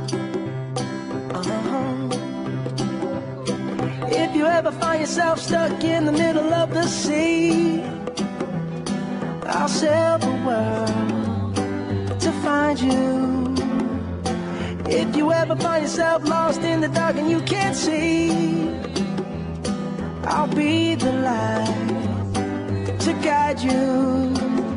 If you ever find yourself stuck in the middle of the sea, I'll sail the world to find you. If you ever find yourself lost in the dark and you can't see, I'll be the light to guide you.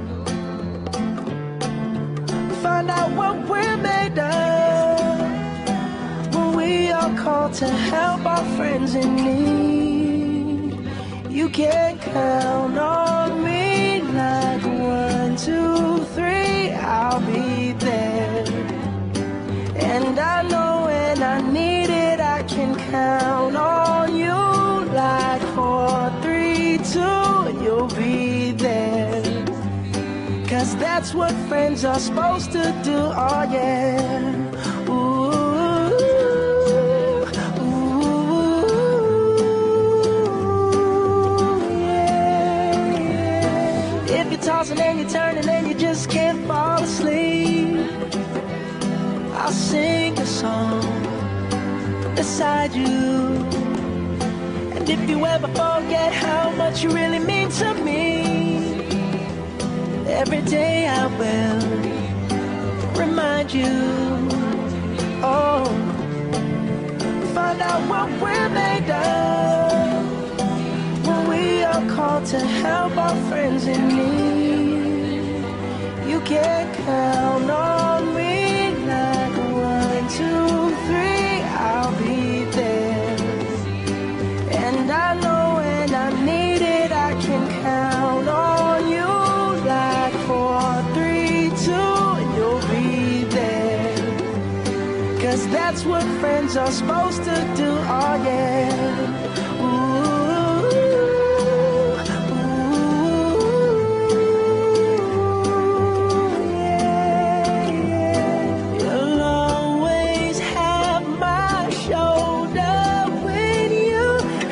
Find out what we're made of when we are called to help our friends in need. You can count on me like 1, 2, 3, I'll be there. And I know when I need it, I can count on you like 4, 3, 2, and you'll be there. 'Cause that's what friends are supposed to do, oh yeah. Ooh, ooh, yeah. If you're tossing and you're turning and you just can't fall asleep, I'll sing a song beside you. And if you ever forget how much you really mean to me, every day I will remind you. Oh, find out what we're made of when we are called to help our friends in need. You can count on me like 1, 2, 3, I'll be there. And I know when I need it, I can count on you like 4, 3, 2, and you'll be there. 'Cause that's what friends are supposed to do, oh yeah. Ooh, ooh, yeah, yeah. You'll always have my shoulder when you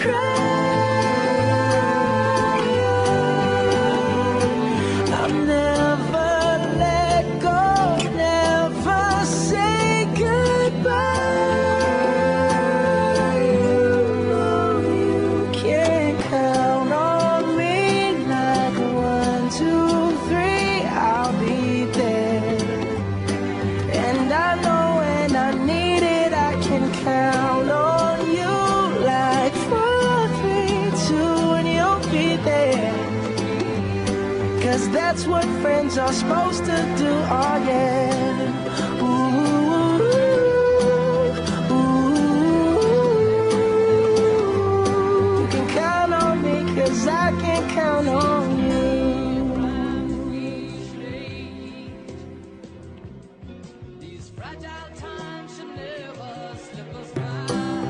cry. I'll never let go, never say goodbye. You can count on me like 1, 2, 3, I'll be there. And I know when I need it, I can count on you like 4, 3, 2, and you'll be there. 'Cause that's what friends are supposed to do, oh yeah. Ooh, ooh, you can count on me 'cause I can count on you. These fragile times should never slip us by.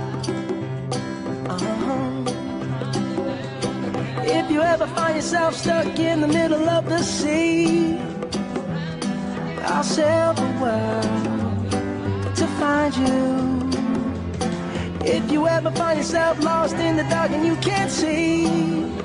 If you ever find yourself stuck in the middle of the sea, I'll sail the world to find you. If you ever find yourself lost in the dark and you can't see,